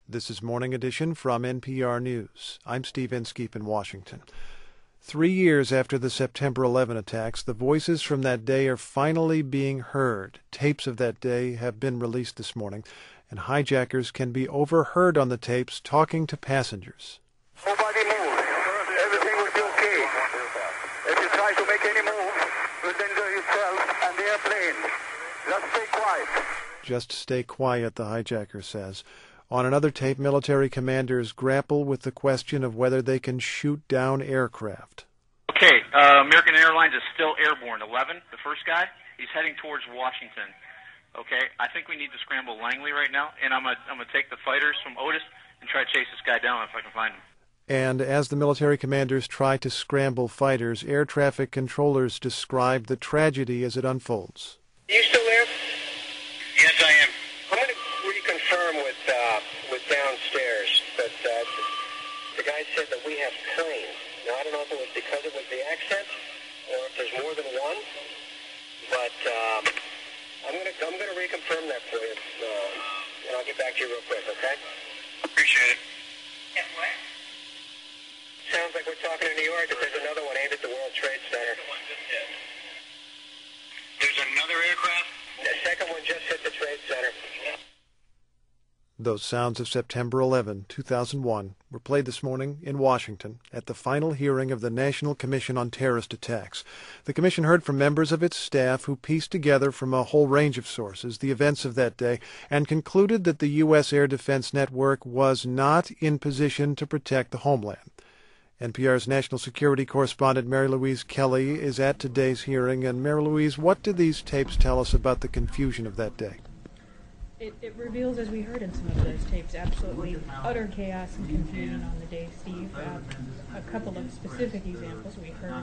This is Morning Edition from NPR News. I'm Steve Inskeep in Washington. 3 years after the September 11 attacks, the voices from that day are finally being heard. Tapes of that day have been released this morning, and hijackers can be overheard on the tapes talking to passengers. Nobody move. Everything will be okay. If you try to make any move, you'll danger yourself and the airplane. Just stay quiet. Just stay quiet, the hijacker says. On another tape, military commanders grapple with the question of whether they can shoot down aircraft. Okay, American Airlines is still airborne. 11, the first guy, he's heading towards Washington. Okay, I think we need to scramble Langley right now, and I'm gonna take the fighters from Otis and try to chase this guy down if I can find him. And as the military commanders try to scramble fighters, air traffic controllers describe the tragedy as it unfolds. Are you still there? Yes, I am. I'm going to reconfirm with downstairs, but the guy said that we have planes. Now, I don't know if it was because it was the accent or if there's more than one, but I'm going to reconfirm that for you, and I'll get back to you real quick, okay? Appreciate it. Yeah, what? Sounds like we're talking in New York, that there's another one aimed at the World Trade Center. There's another aircraft? The second one just hit the Trade Center. Those sounds of September 11, 2001, were played this morning in Washington at the final hearing of the National Commission on Terrorist Attacks. The commission heard from members of its staff who pieced together from a whole range of sources the events of that day and concluded that the U.S. Air Defense Network was not in position to protect the homeland. NPR's national security correspondent Mary Louise Kelly is at today's hearing. And Mary Louise, what do these tapes tell us about the confusion of that day? It reveals, as we heard in some of those tapes, absolutely utter chaos and confusion on the day, Steve. A couple of specific examples. We heard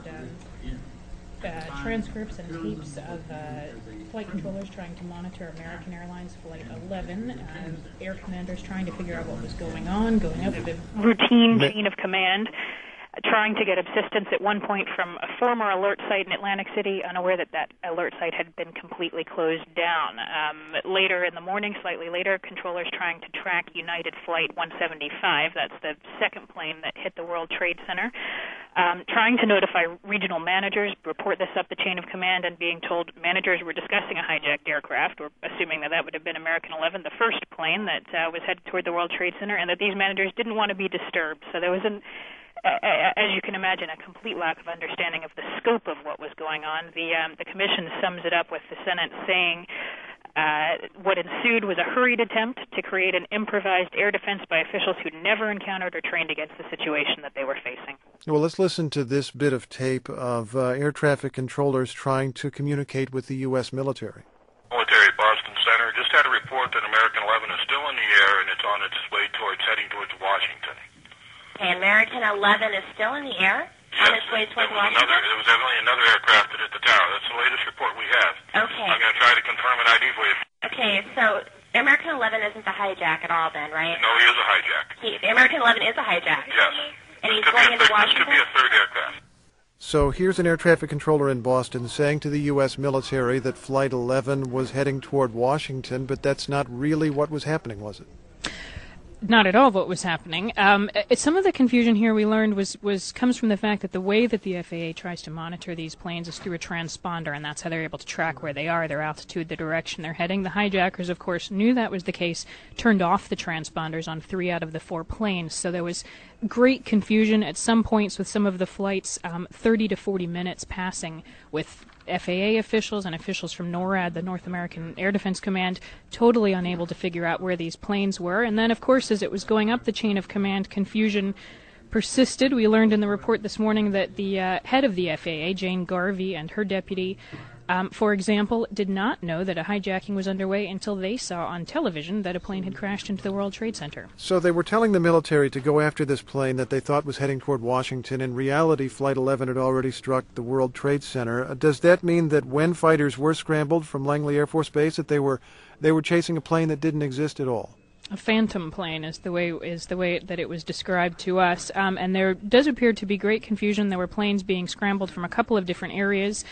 transcripts and tapes of flight controllers trying to monitor American Airlines Flight 11, air commanders trying to figure out what was going on, going up the routine chain of command, trying to get assistance at one point from a former alert site in Atlantic City, unaware that that alert site had been completely closed down. Later in the morning, slightly later, controllers trying to track United Flight 175, that's the second plane that hit the World Trade Center, trying to notify regional managers, report this up the chain of command, and being told managers were discussing a hijacked aircraft, or assuming that that would have been American 11, the first plane that was headed toward the World Trade Center, and that these managers didn't want to be disturbed. So there was as you can imagine, a complete lack of understanding of the scope of what was going on. The commission sums it up with the Senate saying what ensued was a hurried attempt to create an improvised air defense by officials who never encountered or trained against the situation that they were facing. Well, let's listen to this bit of tape of air traffic controllers trying to communicate with the U.S. military. Military Boston Center just had a report that American 11 is still in the air and it's on its way heading towards Washington. Okay, American 11 is still in the air on its way towards Washington? There was definitely another aircraft that hit the tower. That's the latest report we have. Okay. I'm going to try to confirm an ID for you. Okay, so American 11 isn't the hijack at all then, right? No, he is a hijack. American 11 is a hijack? Yes. And he's going into Washington? This could be a third aircraft. So here's an air traffic controller in Boston saying to the U.S. military that Flight 11 was heading toward Washington, but that's not really what was happening, was it? Not at all what was happening. Some of the confusion here we learned comes from the fact that the way that the FAA tries to monitor these planes is through a transponder, and that's how they're able to track where they are, their altitude, the direction they're heading. The hijackers, of course, knew that was the case, turned off the transponders on 3 out of the 4 planes, so there was great confusion at some points with some of the flights, 30 to 40 minutes passing with FAA officials and officials from NORAD, the North American Air Defense Command, totally unable to figure out where these planes were. And then, of course, as it was going up the chain of command, confusion persisted. We learned in the report this morning that the head of the FAA, Jane Garvey, and her deputy, for example, did not know that a hijacking was underway until they saw on television that a plane had crashed into the World Trade Center. So they were telling the military to go after this plane that they thought was heading toward Washington. In reality, Flight 11 had already struck the World Trade Center. Does that mean that when fighters were scrambled from Langley Air Force Base, that they were chasing a plane that didn't exist at all? A phantom plane is the way that it was described to us, and there does appear to be great confusion. There were planes being scrambled from a couple of different areas.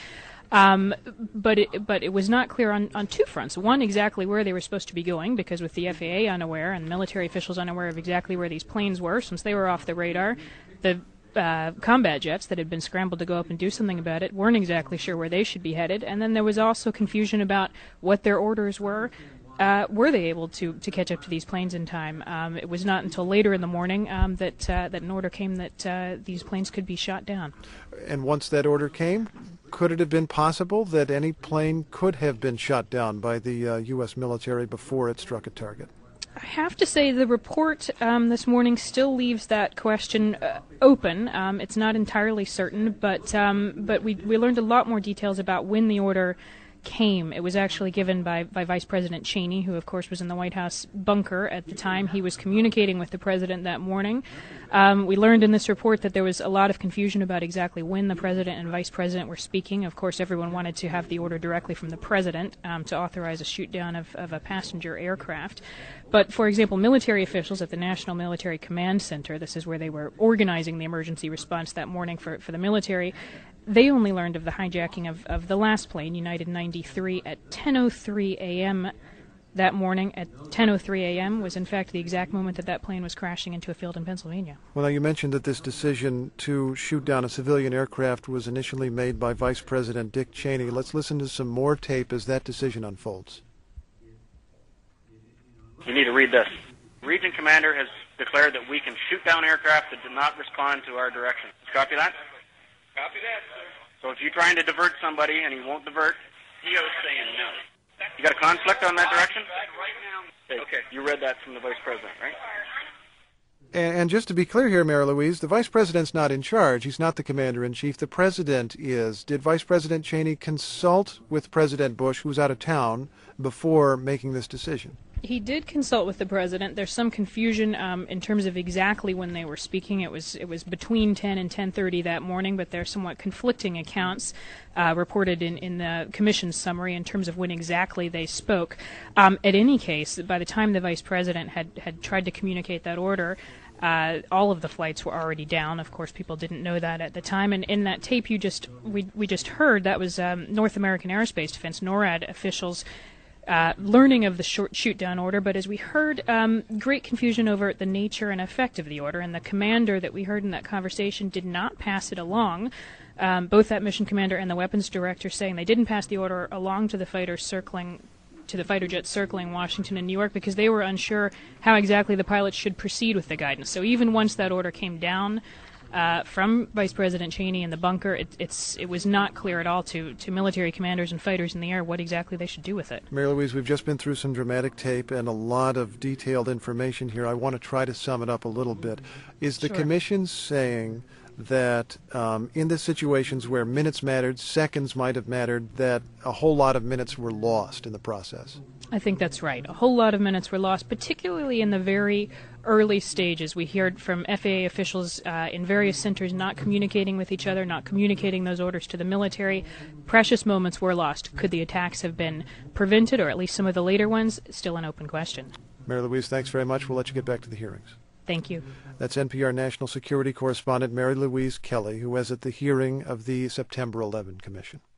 But it was not clear on two fronts. One, exactly where they were supposed to be going, because with the FAA unaware and military officials unaware of exactly where these planes were, since they were off the radar, the combat jets that had been scrambled to go up and do something about it weren't exactly sure where they should be headed. And then there was also confusion about what their orders were. Were they able to catch up to these planes in time? It was not until later in the morning that an order came that these planes could be shot down. And once that order came, could it have been possible that any plane could have been shot down by the U.S. military before it struck a target? I have to say the report this morning still leaves that question open. It's not entirely certain, but we learned a lot more details about when the order came. It was actually given by Vice President Cheney, who of course was in the White House bunker at the time. He was communicating with the president that morning. We learned in this report that there was a lot of confusion about exactly when the president and vice president were speaking. Of course, everyone wanted to have the order directly from the president to authorize a shoot down of a passenger aircraft. But, for example, military officials at the National Military Command Center, this is where they were organizing the emergency response that morning for the military, they only learned of the hijacking of the last plane, United 93, at 10:03 a.m. that morning. At 10:03 a.m. was, in fact, the exact moment that plane was crashing into a field in Pennsylvania. Well, now you mentioned that this decision to shoot down a civilian aircraft was initially made by Vice President Dick Cheney. Let's listen to some more tape as that decision unfolds. You need to read this. Region Commander has declared that we can shoot down aircraft that do not respond to our direction. Copy that? Copy that, sir. So if you're trying to divert somebody and he won't divert, EO's saying no. you got a conflict on that direction? Right now. Okay. You read that from the Vice President, right? And just to be clear here, Mary Louise, the Vice President's not in charge. He's not the Commander-in-Chief. The President is. Did Vice President Cheney consult with President Bush, who was out of town, before making this decision? He did consult with the president. There's some confusion in terms of exactly when they were speaking. It was between 10 and 10:30 that morning, but there are somewhat conflicting accounts reported in the commission's summary in terms of when exactly they spoke. At any case, by the time the vice president had tried to communicate that order, all of the flights were already down. Of course, people didn't know that at the time. And in that tape we just heard, that was North American Aerospace Defense, NORAD officials learning of the shoot-down order, but as we heard, great confusion over the nature and effect of the order, and the commander that we heard in that conversation did not pass it along. Both that mission commander and the weapons director saying they didn't pass the order along to the fighter jets circling Washington and New York because they were unsure how exactly the pilots should proceed with the guidance. So even once that order came down from Vice President Cheney in the bunker, it was not clear at all to military commanders and fighters in the air what exactly they should do with it. Mary Louise, we've just been through some dramatic tape and a lot of detailed information here. I want to try to sum it up a little bit. Is the Commission saying that in the situations where minutes mattered, seconds might have mattered, that a whole lot of minutes were lost in the process? I think that's right. A whole lot of minutes were lost, particularly in the very early stages. We heard from FAA officials in various centers not communicating with each other, not communicating those orders to the military. Precious moments were lost. Could the attacks have been prevented, or at least some of the later ones? Still an open question. Mary Louise, thanks very much. We'll let you get back to the hearings. Thank you. That's NPR National Security Correspondent Mary Louise Kelly, who was at the hearing of the September 11 Commission.